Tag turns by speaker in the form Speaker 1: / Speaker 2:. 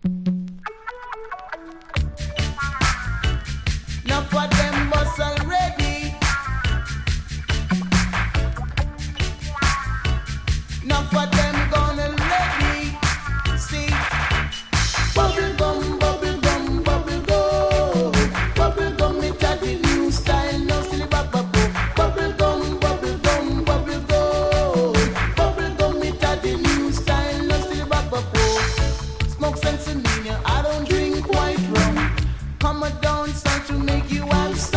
Speaker 1: Now for them bus already. Now for them gonna ready. See, bubble gum, bubble gum, bubble gum. Bubble gum, it a the new style. No silly bubble gum. Bubble gum, bubble gum, bubble gum. Bubble gum, it a the new style. No silly bubble gum. Smoke sense in me, I don't drink white rum. Come a dance to make you have